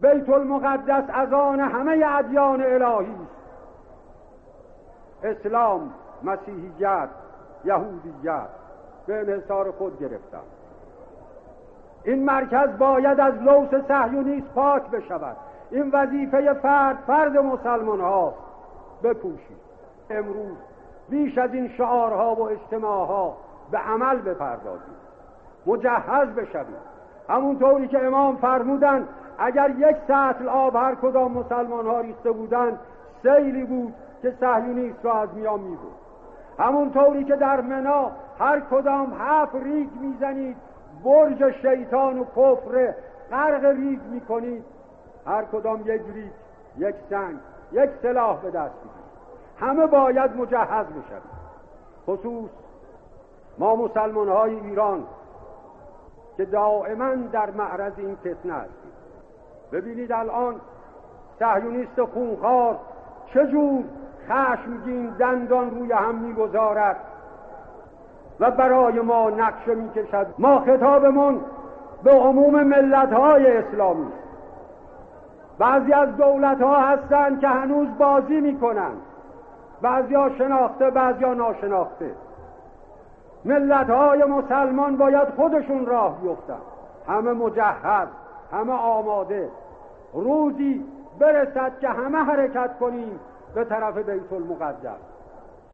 بیت المقدس از آن همه ادیان الهی است. اسلام، مسیحیت، یهودیت به انحصار خود گرفتند. این مرکز باید از لوث صهیونیسم پاک بشود. این وظیفه فرد مسلمان ها بپوشید. امروز بیش از این شعارها و اجتماعها به عمل بپردازید، مجهز بشوید. همونطوری که امام فرمودند اگر یک سطل آب هر کدام مسلمان ها ریخته بودند، سیلی بود که صهیونیسم را از میان می‌برد. همونطوری که در منا هر کدام 7 ریگ میزنید، برج شیطان و کفر غرق ریگ میکنید، هر کدام یک ریگ، یک سنگ، یک سلاح به دست بگیرید. همه باید مجهز بشوید. خصوص ما مسلمان های ایران که دائما در معرض این فتنه هستیم. ببینید الان صهیونیست خونخوار چجور خشمگین دندان روی هم میگذارد و برای ما نقشه میکشد. ما خطابمون به عموم ملت‌های اسلامی. بعضی از دولت‌ها هستند که هنوز بازی میکنند، بعضی‌ها شناخته، بعضی‌ها ناشناخته. ملت‌های مسلمان باید خودشون راه بیفتند، همه مجهز، همه آماده. روزی برسد که همه حرکت کنیم به طرف بیت المقدس.